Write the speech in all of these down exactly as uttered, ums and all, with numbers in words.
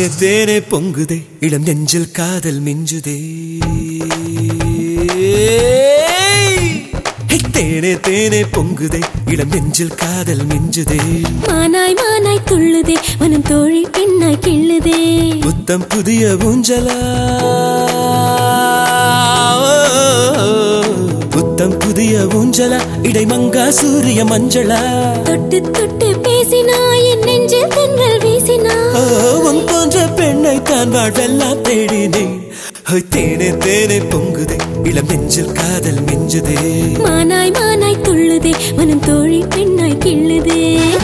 தேனே தேனே பொங்குதே இளம் நெஞ்சில் காதல் மிஞ்சுதே தேனே தேனே பொங்குதே இளம் நெஞ்சில் காதல் மிஞ்சுதே மானாய் மானாய் துள்ளுதே மனம் தோழி பெண்ணாய் கிள்ளுதே புத்தம் புதிய ஊஞ்சலா புத்தம் புதிய ஊஞ்சலா இடைமங்கா சூரிய மஞ்சளா தொட்டு தொட்டு பேசினாய் என் நெஞ்சில் தென்றல் வீசினாய் உன் போன்ற பெண்ணை தான் வாழ்வெல்லாம் தேடினேன் தேனே தேனே பொங்குதே இளம் நெஞ்சில் காதல் மிஞ்சுதே மானாய் மானாய் துள்ளுதே மனம் தோழி பெண்ணாய் கிள்ளுதே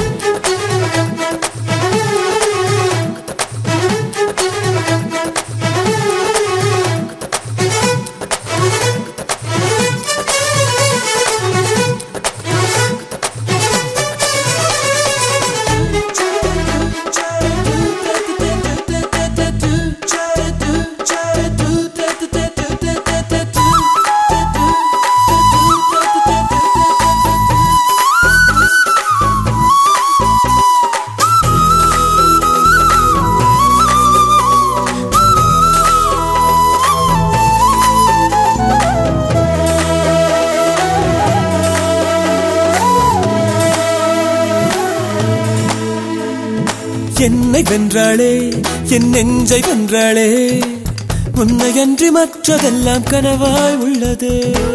என்னை வென்றாளே என் நெஞ்சை வென்றாளே உன்னை அன்றி மற்றதெல்லாம் கனவாய் உள்ளதே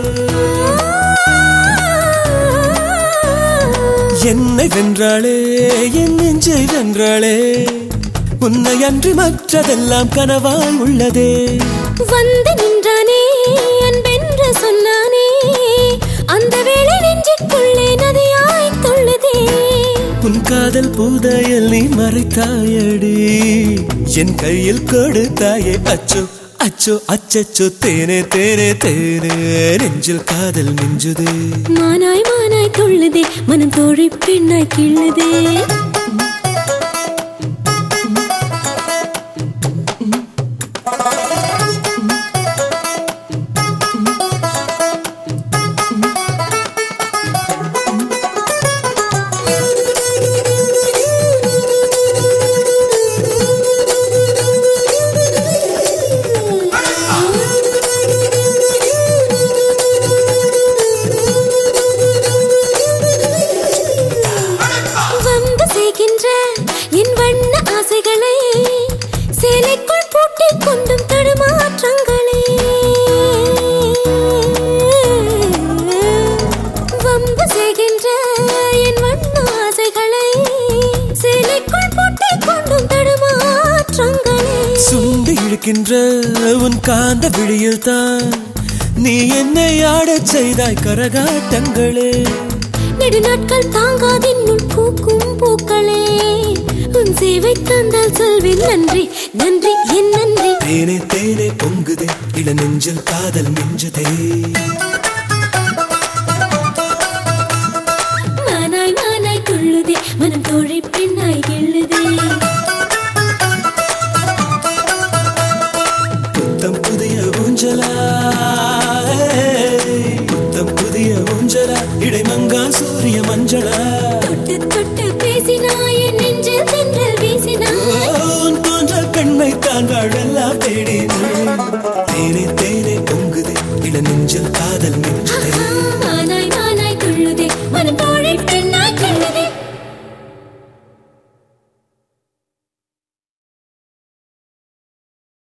என்னை வென்றாளே என் நெஞ்சை வென்றாளே உன்னை அன்றி மற்றதெல்லாம் கனவாய் உள்ளதே வந்து நின்றானே அன்பென்று சொன்னானே அந்த வேளை நெஞ்சுக்குள்ளே நதியாய் துள்ளுதே உன் காதல் பூதையில் நீ மறைத்தாயடி என் கையில் கொடுத்தாயே அச்சோ அச்சோ அச்சச்சோ தேனே தேனே தேனே நெஞ்சில் காதல் மிஞ்சுதே மானாய் மானாய் துள்ளுதே மனம் தோழி பெண்ணாய் கிள்ளுதே என் வண்ண ஆசைகளை சேலைக்குள் பூட்டிக் கொண்டும் தடுமாற்றங்களே வம்பு செய்கின்ற என் வண்ண ஆசைகளை சேலைக்குள் பூட்டிக் கொண்டும் தடுமாற்றங்களே சுண்டி இழுக்கின்ற உன் காந்த விழியில் தான் நீ என்னை ஆடச் செய்தாய் கரகாட்டங்களே நெடு நாட்கள் தாங்காதின்னுள் பூக்கும் பூக்களே உன் சேவை தந்தால் சொல்வேன் நன்றி நன்றி என் நன்றி தேனே தேனே பொங்குதே இள நெஞ்சில் காதல் மிஞ்சுதே மானாய் மானாய் துள்ளுதே மனம் தோழி பெண்ணாய் கிள்ளுதே புத்தம் புதிய ஊஞ்சலா புத்தம் புதிய ஊஞ்சலா இடைமங்கா சூரிய மஞ்சளா